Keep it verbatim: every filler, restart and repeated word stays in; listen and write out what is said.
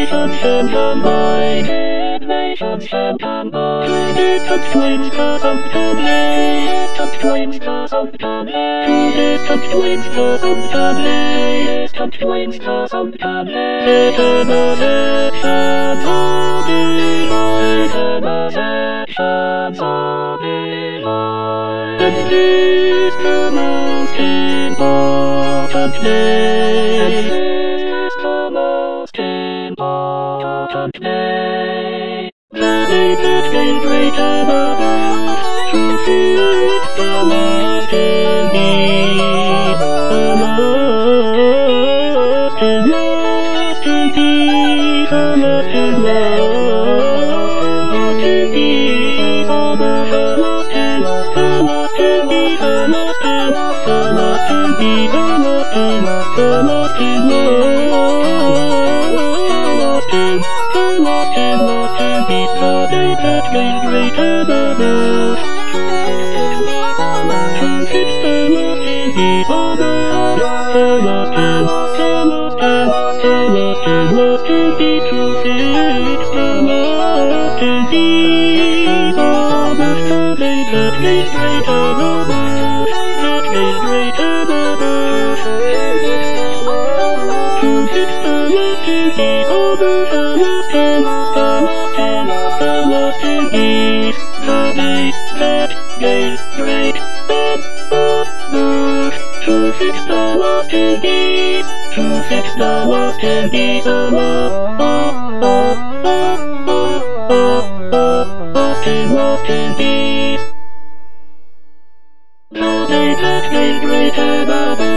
relationship combined. Relationship combined. Distant twins cause of company. Distant twins cause of company. Distant twins cause of company. Distant twins cause of company. Intersections of divine. Intersections of divine. And this the most important day. And this is the most important day. The day that gave great above. To fit the lost in thee. The lost in lost in thee. The lost in lost. Lost in thee. All the lost in lost. The lost in thee. The lost in lost. The lost in thee. The lost in lost. The lost in lost. The lost in lost in thee. The day that gave great above. To fix the lost in thee. All the lost in lost in lost in lost in lost in lost in thee. To fix the lost in thee. All the day that gave great above. That gave great above. To fix the lost in thee. All the lost in lost in lost in lost in lost in thee. The day that gave great above. To fix the lost in thee. To fix the lost in thee. The lost in lost in thee. The day that gave great above.